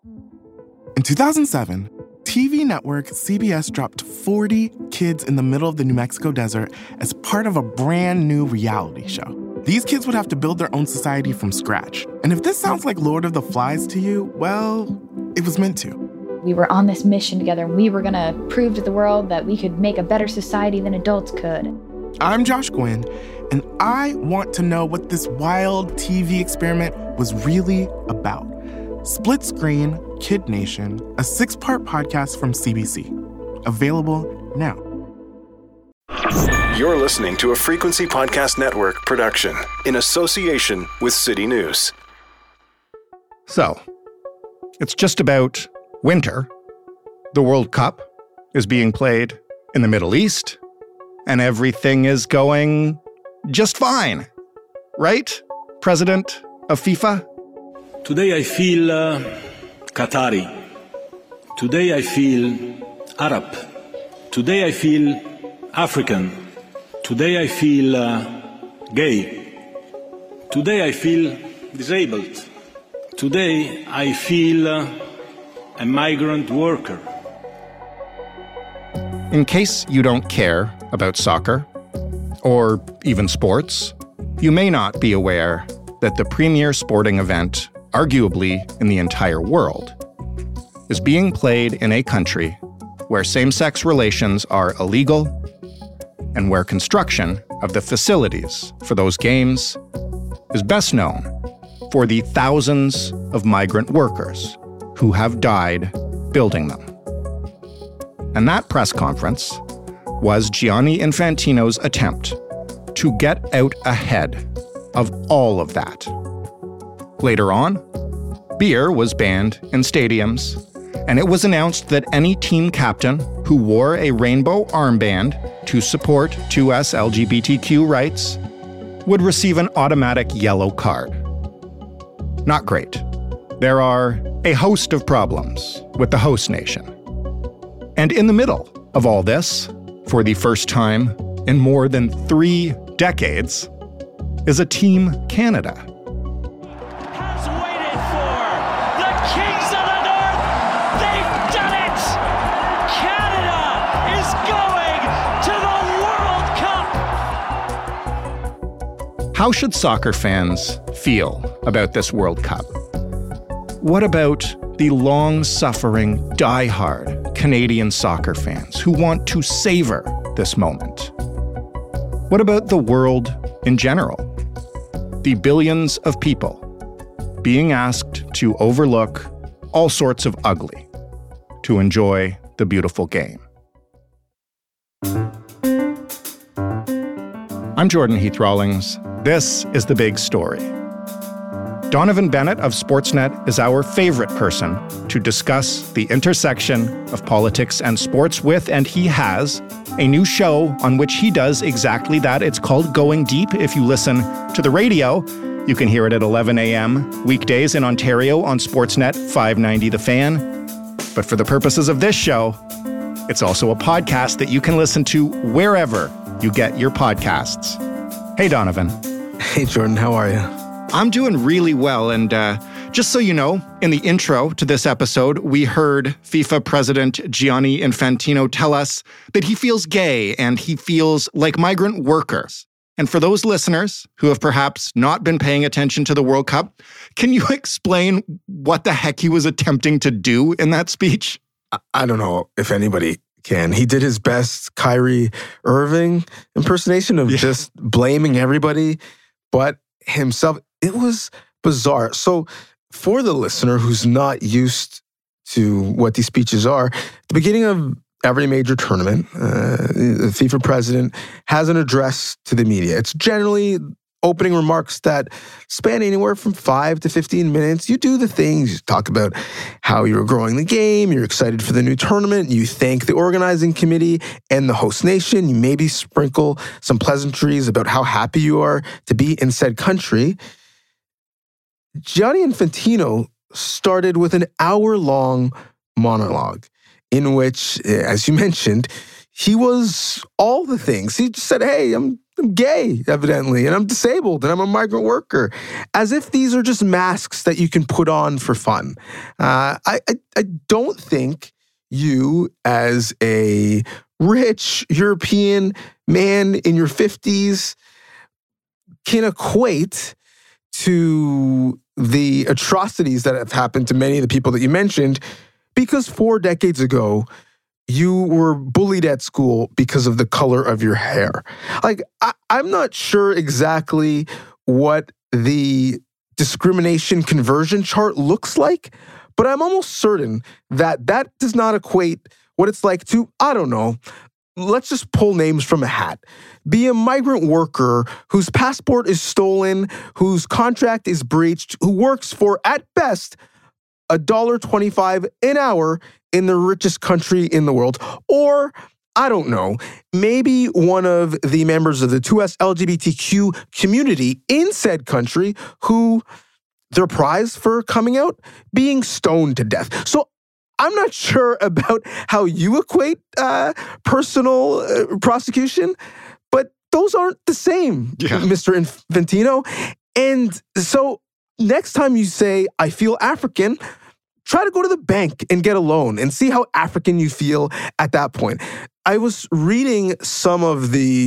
In 2007, TV network CBS dropped 40 kids in the middle of the New Mexico desert as part of a brand new reality show. These kids would have to build their own society from scratch. And if this sounds like Lord of the Flies to you, well, it was meant to. We were on this mission together, and we were going to prove to the world that we could make a better society than adults could. I'm Josh Gwynn, and I want to know what this wild TV experiment was really about. Split Screen Kid Nation, a 6-part podcast from CBC. Available now. You're listening to a Frequency Podcast Network production in association with City News. So, it's just about winter. The World Cup is being played in the Middle East, and everything is going just fine. Right, President of FIFA? Today I feel Qatari. Today I feel Arab. Today I feel African. Today I feel gay. Today I feel disabled. Today I feel a migrant worker. In case you don't care about soccer, or even sports, you may not be aware that the premier sporting event, arguably in the entire world, is being played in a country where same-sex relations are illegal and where construction of the facilities for those games is best known for the thousands of migrant workers who have died building them. And that press conference was Gianni Infantino's attempt to get out ahead of all of that. Later on, beer was banned in stadiums, and it was announced that any team captain who wore a rainbow armband to support 2S LGBTQ rights would receive an automatic yellow card. Not great. There are a host of problems with the host nation. And in the middle of all this, for the first time in more than 3 decades, is a Team Canada. Has waited for the Kings of the North. They've done it. Canada is going to the World Cup. How should soccer fans feel about this World Cup? What about the long-suffering, die-hard Canadian soccer fans who want to savor this moment? What about the world in general? The billions of people being asked to overlook all sorts of ugly to enjoy the beautiful game. I'm Jordan Heath Rawlings. This is The Big Story. Donovan Bennett of Sportsnet is our favorite person to discuss the intersection of politics and sports with, and he has a new show on which he does exactly that. It's called Going Deep. If you listen to the radio, you can hear it at 11 a.m. weekdays in Ontario on Sportsnet 590 The Fan. But for the purposes of this show, it's also a podcast that you can listen to wherever you get your podcasts. Hey, Donovan. Hey, Jordan. How are you? I'm doing really well, and just so you know, in the intro to this episode, we heard FIFA President Gianni Infantino tell us that he feels gay and he feels like migrant workers. And for those listeners who have perhaps not been paying attention to the World Cup, can you explain what the heck he was attempting to do in that speech? I don't know if anybody can. He did his best Kyrie Irving impersonation of just blaming everybody but himself. It was bizarre. So for the listener who's not used to what these speeches are, at the beginning of every major tournament, the FIFA president has an address to the media. It's generally opening remarks that span anywhere from 5 to 15 minutes. You do the things, you talk about how you're growing the game, you're excited for the new tournament, you thank the organizing committee and the host nation, you maybe sprinkle some pleasantries about how happy you are to be in said country. Gianni Infantino started with an hour-long monologue in which, as you mentioned, he was all the things. He just said, hey, I'm I'm gay, evidently, and I'm disabled, and I'm a migrant worker, as if these are just masks that you can put on for fun. I don't think you, as a rich European man in your 50s, can equate to the atrocities that have happened to many of the people that you mentioned, because 4 decades ago, you were bullied at school because of the color of your hair. Like, I'm not sure exactly what the discrimination conversion chart looks like, but I'm almost certain that that does not equate what it's like to, I don't know, let's just pull names from a hat. Be a migrant worker whose passport is stolen, whose contract is breached, who works for, at best, $1.25 an hour in the richest country in the world. Or, I don't know, maybe one of the members of the 2S LGBTQ community in said country who their prize for coming out, being stoned to death. So I'm not sure about how you equate personal prosecution, but those aren't the same, Mr. Infantino. And so next time you say, I feel African, try to go to the bank and get a loan and see how African you feel at that point. I was reading some of the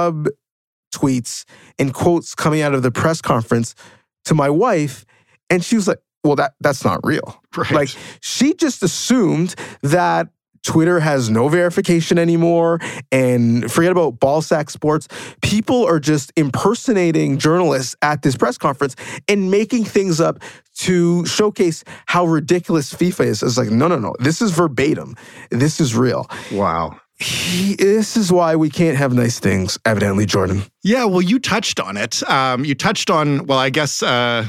sub-tweets and quotes coming out of the press conference to my wife, and she was like, well, that's not real. Right. Like, she just assumed that Twitter has no verification anymore, and forget about Ballsack Sports. People are just impersonating journalists at this press conference and making things up to showcase how ridiculous FIFA is. It's like, no. This is verbatim. This is real. Wow. This is why we can't have nice things, evidently, Jordan. Yeah, well, you touched on it. You touched on, well, I guess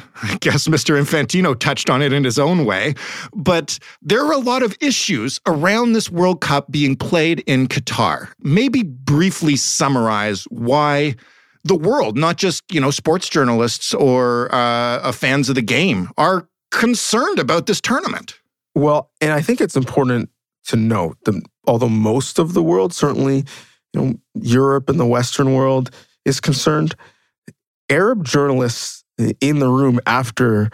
Mr. Infantino touched on it in his own way. But there are a lot of issues around this World Cup being played in Qatar. Maybe briefly summarize why the world, not just, sports journalists or fans of the game, are concerned about this tournament. Well, and I think it's important to note that although most of the world, certainly, Europe and the Western world is concerned, Arab journalists in the room after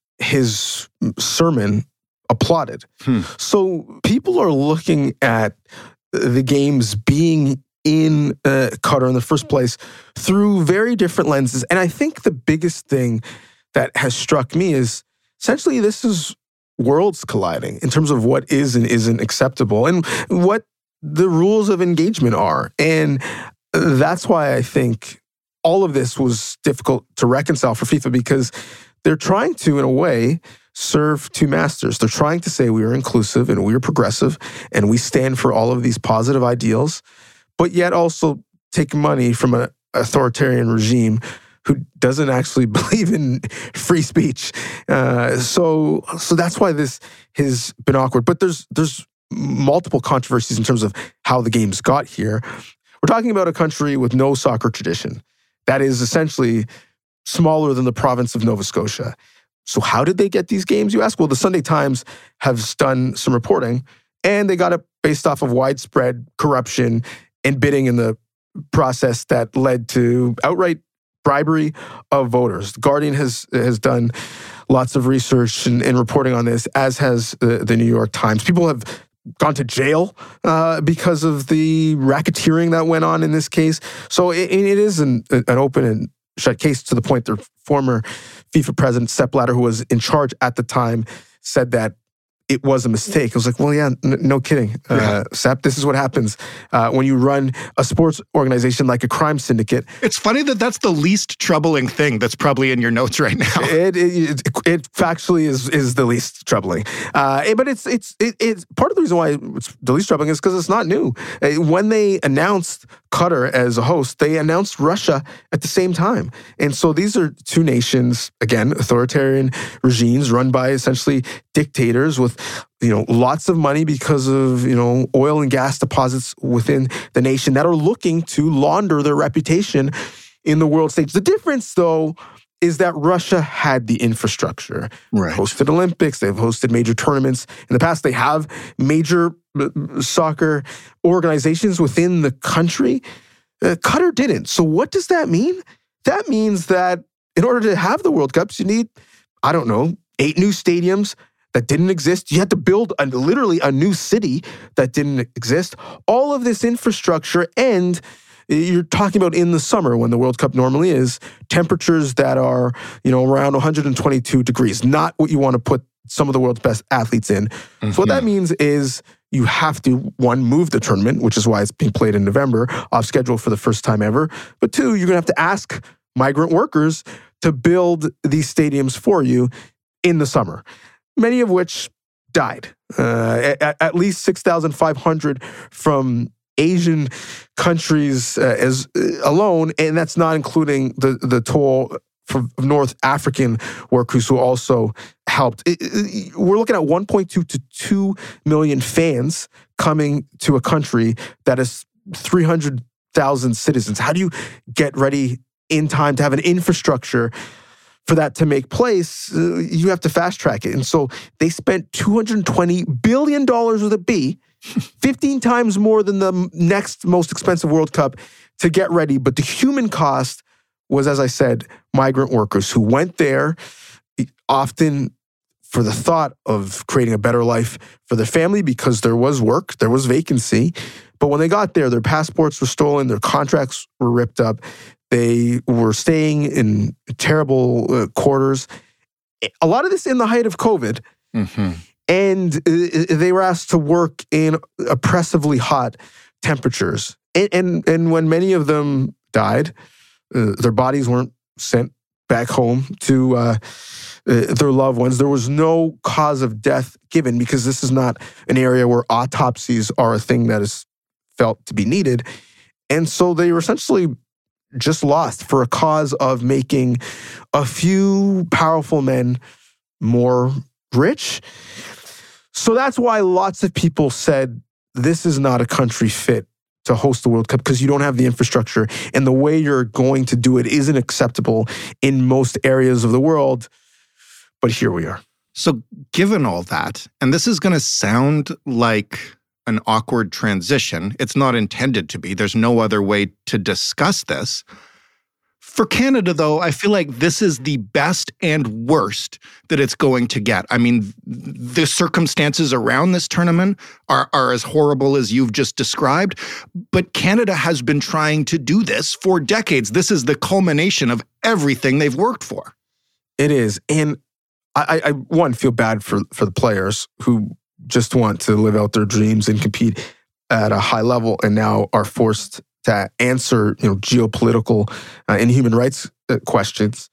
his sermon applauded. So people are looking at the games being in Qatar in the first place through very different lenses. And I think the biggest thing that has struck me is essentially this is worlds colliding in terms of what is and isn't acceptable and what the rules of engagement are. And that's why I think all of this was difficult to reconcile for FIFA, because they're trying to, in a way, serve two masters. They're trying to say we are inclusive and we are progressive and we stand for all of these positive ideals, but yet also take money from an authoritarian regime who doesn't actually believe in free speech. So that's why this has been awkward. But there's multiple controversies in terms of how the games got here. We're talking about a country with no soccer tradition that is essentially smaller than the province of Nova Scotia. So how did they get these games, you ask? Well, the Sunday Times has done some reporting, and they got it based off of widespread corruption and bidding in the process that led to outright bribery of voters. The Guardian has done lots of research and reporting on this, as has the New York Times. People have gone to jail because of the racketeering that went on in this case. So it is an open and shut case, to the point that former FIFA president Sepp Blatter, who was in charge at the time, said that it was a mistake. I was like, well, yeah, no kidding. Sepp, this is what happens when you run a sports organization like a crime syndicate. It's funny that that's the least troubling thing that's probably in your notes right now. It factually is the least troubling. But it's part of the reason why it's the least troubling is because it's not new. When they announced Qatar as a host, they announced Russia at the same time. And so these are two nations, again, authoritarian regimes run by essentially dictators with lots of money because of, oil and gas deposits within the nation that are looking to launder their reputation in the world stage. The difference, though, is that Russia had the infrastructure. Right. Hosted Olympics, they've hosted major tournaments. In the past, they have major soccer organizations within the country. Qatar didn't. So what does that mean? That means that in order to have the World Cups, you need, 8 new stadiums that didn't exist. You had to build literally a new city that didn't exist. All of this infrastructure, and you're talking about in the summer when the World Cup normally is, temperatures that are, around 122 degrees, not what you want to put some of the world's best athletes in. Mm-hmm. So what that means is you have to, one, move the tournament, which is why it's being played in November, off schedule for the first time ever. But two, you're going to have to ask migrant workers to build these stadiums for you in the summer, many of which died. At least 6,500 from Asian countries alone, and that's not including the toll from North African workers who also helped. We're looking at 1.2 to 2 million fans coming to a country that is 300,000 citizens. How do you get ready in time to have an infrastructure for that to make place? You have to fast track it. And so they spent $220 billion with a B, 15 times more than the next most expensive World Cup to get ready. But the human cost was, as I said, migrant workers who went there often for the thought of creating a better life for their family because there was work, there was vacancy. But when they got there, their passports were stolen, their contracts were ripped up. They were staying in terrible quarters. A lot of this in the height of COVID. Mm-hmm. And they were asked to work in oppressively hot temperatures. And when many of them died, their bodies weren't sent back home to their loved ones. There was no cause of death given because this is not an area where autopsies are a thing that is felt to be needed. And so they were essentially just lost for a cause of making a few powerful men more rich. So that's why lots of people said this is not a country fit to host the World Cup because you don't have the infrastructure and the way you're going to do it isn't acceptable in most areas of the world. But here we are. So given all that, and this is going to sound like an awkward transition. It's not intended to be. There's no other way to discuss this. For Canada, though, I feel like this is the best and worst that it's going to get. I mean, the circumstances around this tournament are as horrible as you've just described, but Canada has been trying to do this for decades. This is the culmination of everything they've worked for. It is. And I feel bad for the players who just want to live out their dreams and compete at a high level and now are forced to answer, geopolitical and human rights questions.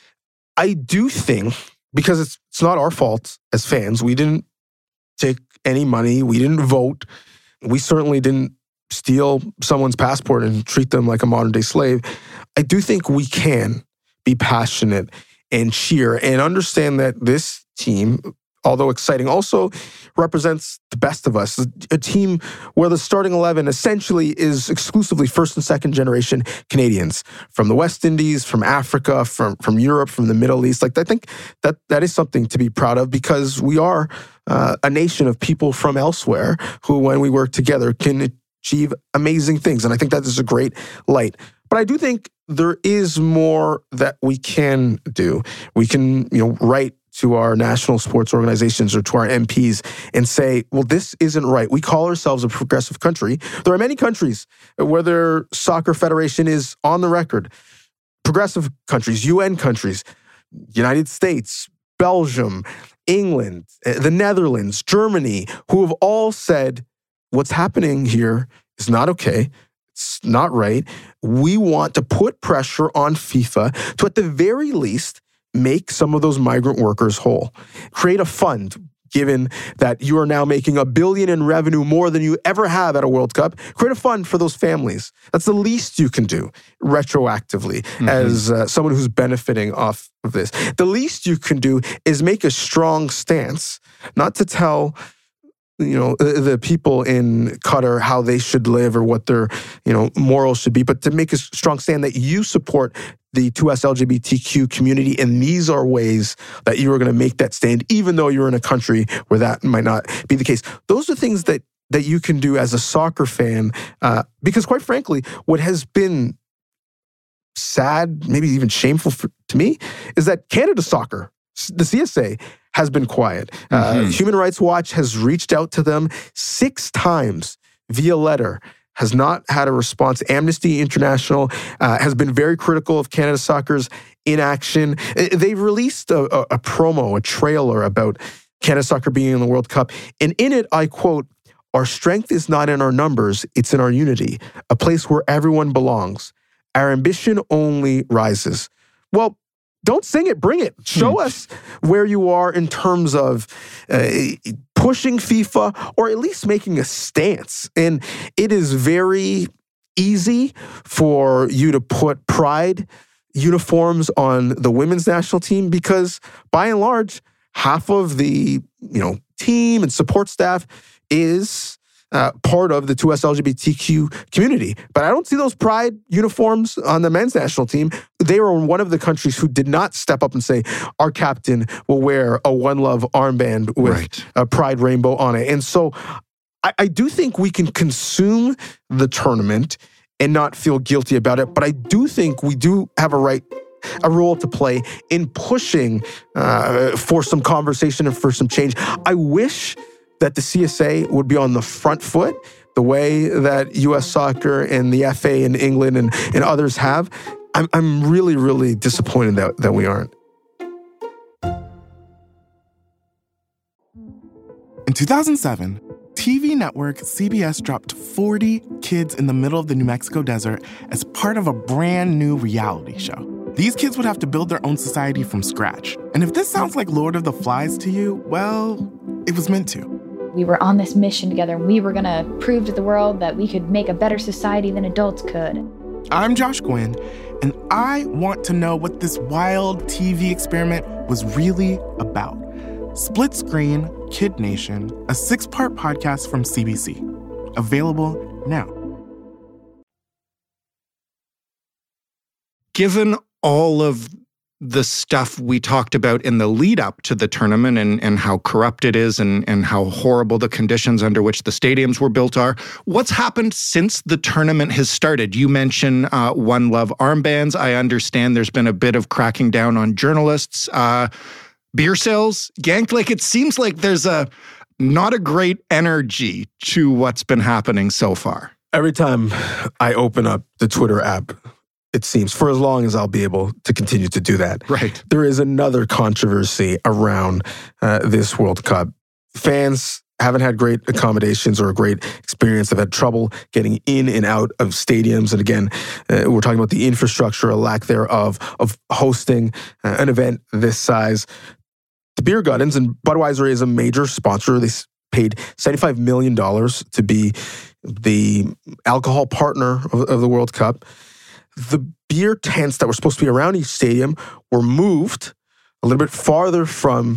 I do think, because it's not our fault as fans, we didn't take any money, we didn't vote, we certainly didn't steal someone's passport and treat them like a modern-day slave. I do think we can be passionate and cheer and understand that this team, although exciting, also represents the best of us. A team where the starting 11 essentially is exclusively first and second generation Canadians from the West Indies, from Africa, from Europe, from the Middle East. I think that is something to be proud of because we are a nation of people from elsewhere who, when we work together, can achieve amazing things. And I think that is a great light. But I do think there is more that we can do. We can, write to our national sports organizations or to our MPs and say, well, this isn't right. We call ourselves a progressive country. There are many countries where their soccer federation is on the record. Progressive countries, UN countries, United States, Belgium, England, the Netherlands, Germany, who have all said, what's happening here is not okay. It's not right. We want to put pressure on FIFA to, at the very least, make some of those migrant workers whole. Create a fund, given that you are now making $1 billion in revenue more than you ever have at a World Cup. Create a fund for those families. That's the least you can do retroactively as someone who's benefiting off of this. The least you can do is make a strong stance, not to tell the people in Qatar how they should live or what their, morals should be, but to make a strong stand that you support the 2S LGBTQ community, and these are ways that you are going to make that stand, even though you're in a country where that might not be the case. Those are things that that you can do as a soccer fan, because quite frankly, what has been sad, maybe even shameful to me, is that Canada Soccer, the CSA, has been quiet. Human Rights Watch has reached out to them 6 times via letter, has not had a response. Amnesty International has been very critical of Canada Soccer's inaction. They've released a promo, a trailer about Canada Soccer being in the World Cup. And in it, I quote, "Our strength is not in our numbers, it's in our unity, a place where everyone belongs. Our ambition only rises." Well, don't sing it, bring it. Show us where you are in terms of pushing FIFA or at least making a stance. And it is very easy for you to put pride uniforms on the women's national team because by and large, half of the team and support staff is part of the 2S LGBTQ community. But I don't see those pride uniforms on the men's national team. They were one of the countries who did not step up and say, our captain will wear a One Love armband with a pride rainbow on it. And so I do think we can consume the tournament and not feel guilty about it. But I do think we do have a role to play in pushing for some conversation and for some change. I wish that the CSA would be on the front foot the way that U.S. Soccer and the FA in England and others have. I'm really, really disappointed that we aren't. In 2007, TV network CBS dropped 40 kids in the middle of the New Mexico desert as part of a brand new reality show. These kids would have to build their own society from scratch. And if this sounds like Lord of the Flies to you, well, it was meant to. We were on this mission together, and we were going to prove to the world that we could make a better society than adults could. I'm Josh Gwynn, and I want to know what this wild TV experiment was really about. Split Screen Kid Nation, a 6-part podcast from CBC. Available now. Given all of the stuff we talked about in the lead up to the tournament and how corrupt it is and how horrible the conditions under which the stadiums were built are, what's happened since the tournament has started? You mentioned One Love armbands. I understand there's been a bit of cracking down on journalists. Beer sales yanked. Like, it seems like there's not a great energy to what's been happening so far. Every time I open up the Twitter app, it seems, for as long as I'll be able to continue to do that. Right. There is another controversy around this World Cup. Fans haven't had great accommodations or a great experience. They've had trouble getting in and out of stadiums. And again, we're talking about the infrastructure, a lack thereof, of hosting an event this size. The beer gardens, and Budweiser is a major sponsor. They paid $75 million to be the alcohol partner of the World Cup. The beer tents that were supposed to be around each stadium were moved a little bit farther from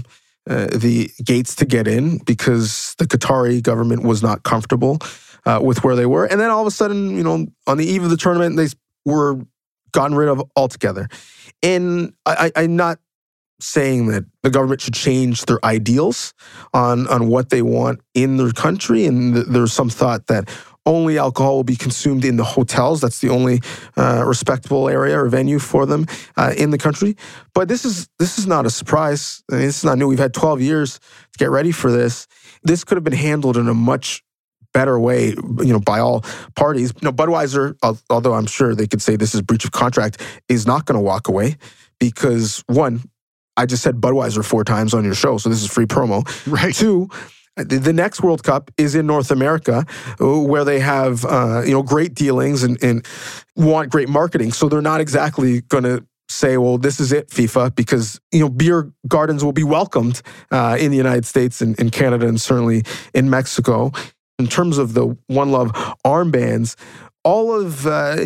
the gates to get in because the Qatari government was not comfortable with where they were. And then all of a sudden, on the eve of the tournament, they were gotten rid of altogether. And I'm not saying that the government should change their ideals on what they want in their country. And there's some thought that only alcohol will be consumed in the hotels. That's the only respectable area or venue for them in the country. But this is not a surprise. I mean, this is not new. We've had 12 years to get ready for this. This could have been handled in a much better way, by all parties. Budweiser, although I'm sure they could say this is breach of contract, is not going to walk away because, one, I just said Budweiser 4 times on your show, so this is free promo. Right. 2, the next World Cup is in North America, where they have great dealings and want great marketing. So they're not exactly going to say, well, this is it, FIFA, because beer gardens will be welcomed in the United States and in Canada and certainly in Mexico. In terms of the One Love armbands, all of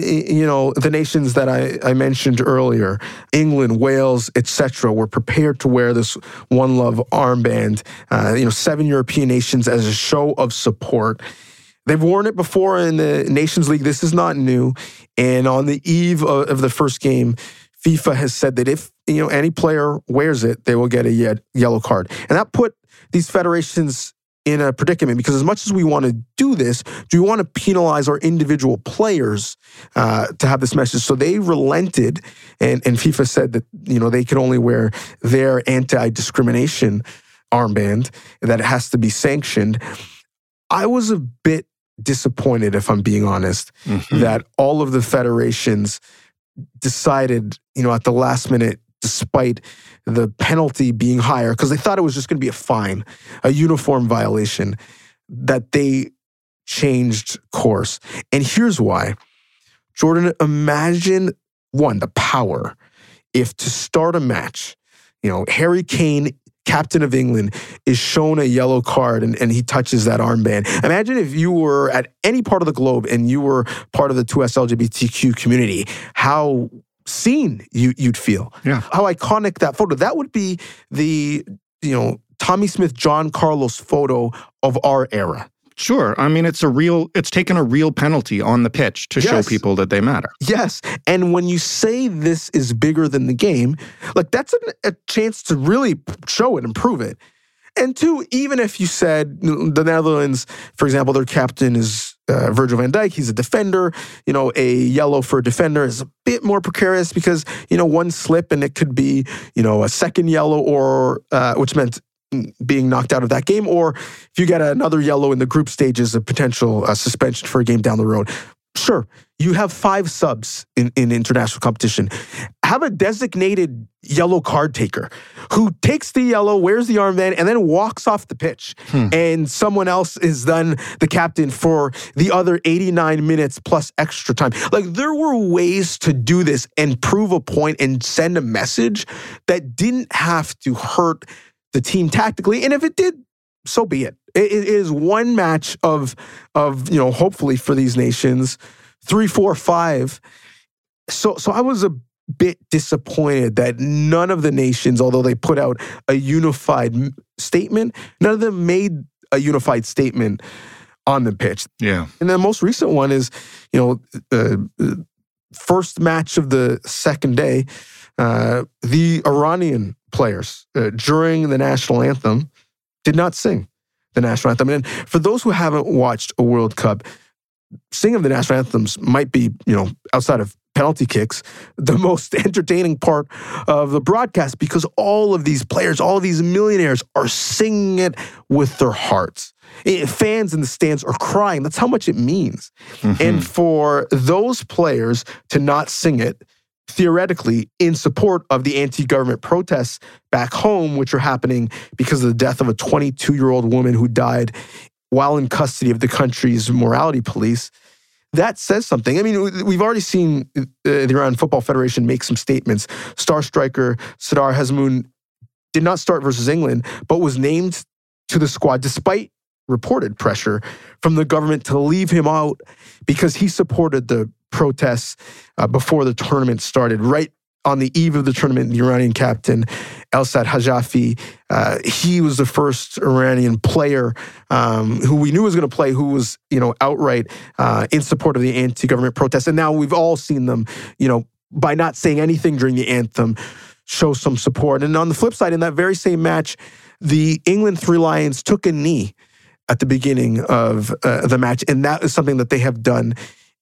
the nations that I mentioned earlier, England, Wales, etc., were prepared to wear this One Love armband. 7 European nations as a show of support. They've worn it before in the Nations League. This is not new. And on the eve of the first game, FIFA has said that if any player wears it, they will get a yellow card. And that put these federations in a predicament, because as much as we want to do this, do we want to penalize our individual players to have this message? So they relented, and FIFA said that, they can only wear their anti-discrimination armband, and that it has to be sanctioned. I was a bit disappointed, if I'm being honest, that all of the federations decided, at the last minute, despite the penalty being higher, because they thought it was just going to be a fine, a uniform violation, that they changed course. And here's why. Jordan, imagine, one, the power. If to start a match, Harry Kane, captain of England, is shown a yellow card and he touches that armband. Imagine if you were at any part of the globe and you were part of the 2S LGBTQ community, how seen you'd feel. Yeah. How iconic that photo. That would be the, Tommy Smith, John Carlos photo of our era. Sure. I mean, it's taken a real penalty on the pitch to show people that they matter. Yes. And when you say this is bigger than the game, that's a chance to really show it and prove it. And two, even if you said the Netherlands, for example, their captain is Virgil van Dijk, he's a defender, a yellow for a defender is a bit more precarious because, one slip and it could be, a second yellow or, which meant being knocked out of that game, or if you get another yellow in the group stages, a potential suspension for a game down the road. Sure, you have 5 subs in international competition. Have a designated yellow card taker who takes the yellow, wears the armband, and then walks off the pitch. And someone else is then the captain for the other 89 minutes plus extra time. There were ways to do this and prove a point and send a message that didn't have to hurt the team tactically. And if it did, so be it. It is one match of hopefully for these nations, 3, 4, 5. So I was a bit disappointed that none of the nations, although they put out a unified statement, none of them made a unified statement on the pitch. Yeah. And the most recent one is, first match of the second day, the Iranian players during the national anthem did not sing the national anthem. And for those who haven't watched a World Cup, singing of the national anthems might be, outside of penalty kicks, the most entertaining part of the broadcast, because all of these players, all of these millionaires are singing it with their hearts. Fans in the stands are crying. That's how much it means. And for those players to not sing it, theoretically, in support of the anti-government protests back home, which are happening because of the death of a 22-year-old woman who died while in custody of the country's morality police, that says something. I mean, we've already seen the Iran Football Federation make some statements. Star striker Sardar Hazmoun did not start versus England, but was named to the squad despite reported pressure from the government to leave him out because he supported the protests before the tournament started. Right on the eve of the tournament, the Iranian captain, Elsat Hajafi, he was the first Iranian player who we knew was going to play, who was, outright in support of the anti-government protests. And now we've all seen them, by not saying anything during the anthem, show some support. And on the flip side, in that very same match, the England Three Lions took a knee at the beginning of the match. And that is something that they have done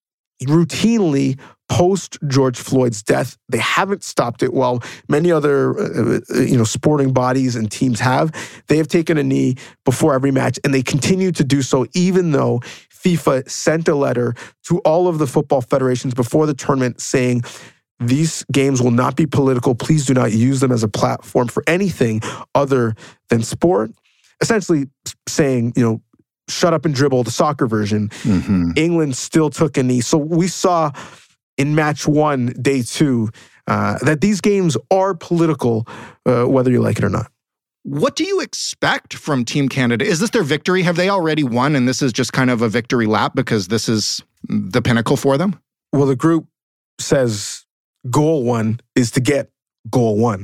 routinely post George Floyd's death. They haven't stopped it while many other sporting bodies and teams have. They have taken a knee before every match, and they continue to do so even though FIFA sent a letter to all of the football federations before the tournament saying, these games will not be political. Please do not use them as a platform for anything other than sport. Essentially saying, shut up and dribble, the soccer version. England still took a knee. So we saw in match 1, day 2, that these games are political, whether you like it or not. What do you expect from Team Canada? Is this their victory? Have they already won and this is just kind of a victory lap because this is the pinnacle for them? Well, the group says goal 1 is to get goal 1.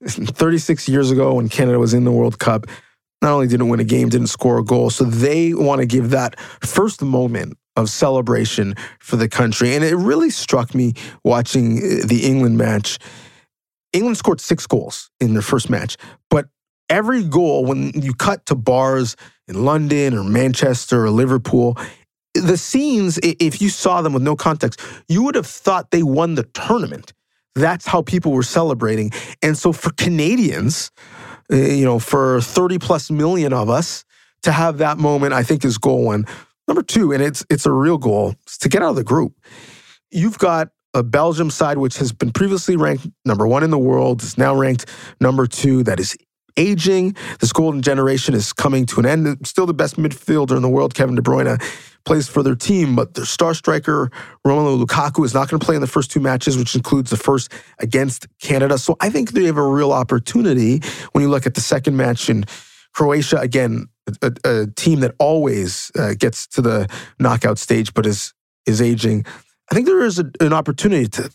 36 years ago when Canada was in the World Cup, not only didn't win a game, didn't score a goal. So they want to give that first moment of celebration for the country. And it really struck me watching the England match. England scored 6 goals in their first match, but every goal, when you cut to bars in London or Manchester or Liverpool, the scenes, if you saw them with no context, you would have thought they won the tournament. That's how people were celebrating. And so for Canadians, for 30 plus million of us to have that moment, I think is goal one. Number two, and it's a real goal, is to get out of the group. You've got a Belgium side, which has been previously ranked number 1 in the world, is now ranked number 2, that is aging. This golden generation is coming to an end. Still the best midfielder in the world, Kevin De Bruyne, plays for their team, but their star striker, Romelu Lukaku, is not going to play in the first 2 matches, which includes the first against Canada. So I think they have a real opportunity when you look at the second match in Croatia. Again, a team that always gets to the knockout stage, but is aging. I think there is an opportunity to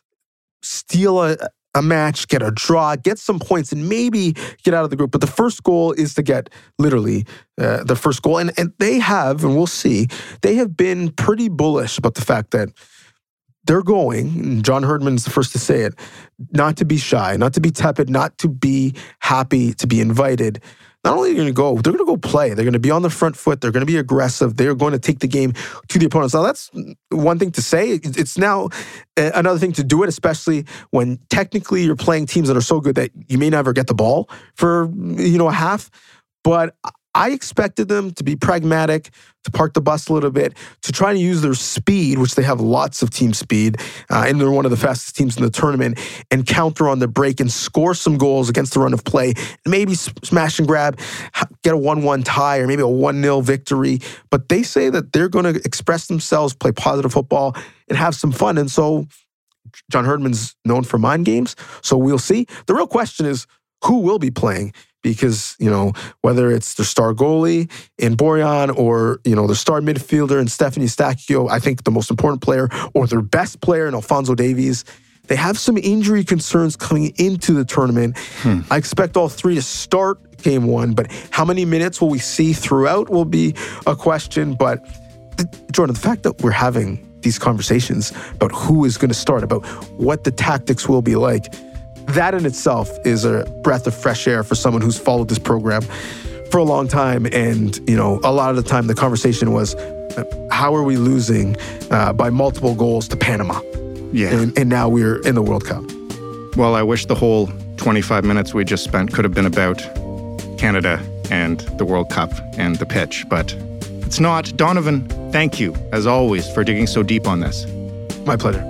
steal a match, get a draw, get some points, and maybe get out of the group. But the first goal is to get literally the first goal. And they have, and we'll see, they have been pretty bullish about the fact that they're going, and John Herdman's the first to say it, not to be shy, not to be tepid, not to be happy to be invited. Not only are they going to go, they're going to go play. They're going to be on the front foot. They're going to be aggressive. They're going to take the game to the opponents. Now, that's one thing to say. It's now another thing to do it, especially when technically you're playing teams that are so good that you may never get the ball for, a half. But I expected them to be pragmatic, to park the bus a little bit, to try to use their speed, which they have lots of team speed, and they're one of the fastest teams in the tournament, and counter on the break and score some goals against the run of play, and maybe smash and grab, get a 1-1 tie or maybe a 1-0 victory. But they say that they're going to express themselves, play positive football, and have some fun. And so John Herdman's known for mind games, so we'll see. The real question is, who will be playing? Because, whether it's their star goalie in Borjan or, their star midfielder in Stefan Eustaquio, I think the most important player, or their best player in Alphonso Davies, they have some injury concerns coming into the tournament. I expect all 3 to start game 1, but how many minutes will we see throughout will be a question. But, Jordan, the fact that we're having these conversations about who is going to start, about what the tactics will be like, that in itself is a breath of fresh air for someone who's followed this program for a long time. And, a lot of the time the conversation was, how are we losing by multiple goals to Panama? Yeah. And now we're in the World Cup. Well, I wish the whole 25 minutes we just spent could have been about Canada and the World Cup and the pitch, but it's not. Donovan, thank you, as always, for digging so deep on this. My pleasure.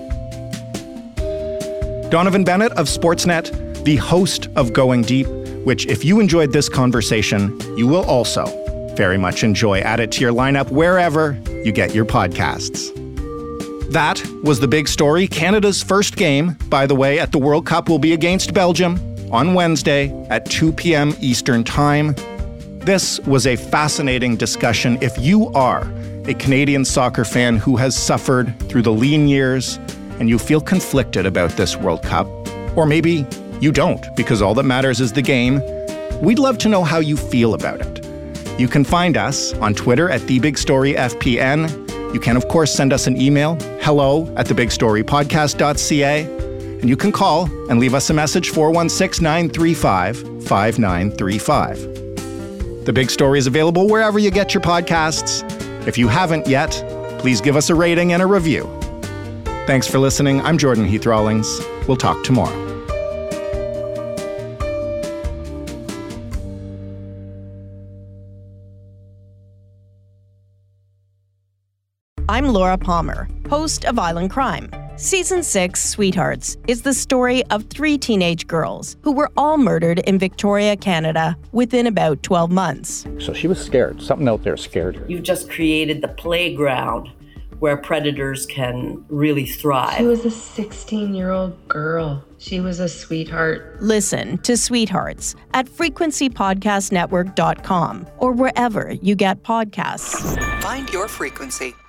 Donovan Bennett of Sportsnet, the host of Going Deep, which if you enjoyed this conversation, you will also very much enjoy. Add it to your lineup wherever you get your podcasts. That was The Big Story. Canada's first game, by the way, at the World Cup will be against Belgium on Wednesday at 2 p.m. Eastern Time. This was a fascinating discussion. If you are a Canadian soccer fan who has suffered through the lean years and you feel conflicted about this World Cup, or maybe you don't, because all that matters is the game, we'd love to know how you feel about it. You can find us on Twitter at TheBigStoryFPN. You can, of course, send us an email, hello@thebigstorypodcast.ca, and you can call and leave us a message, 416-935-5935. The Big Story is available wherever you get your podcasts. If you haven't yet, please give us a rating and a review. Thanks for listening. I'm Jordan Heath Rawlings. We'll talk tomorrow. I'm Laura Palmer, host of Island Crime. Season 6, Sweethearts, is the story of 3 teenage girls who were all murdered in Victoria, Canada, within about 12 months. So she was scared. Something out there scared her. You've just created the playground where predators can really thrive. She was a 16-year-old girl. She was a sweetheart. Listen to Sweethearts at frequencypodcastnetwork.com or wherever you get podcasts. Find your frequency.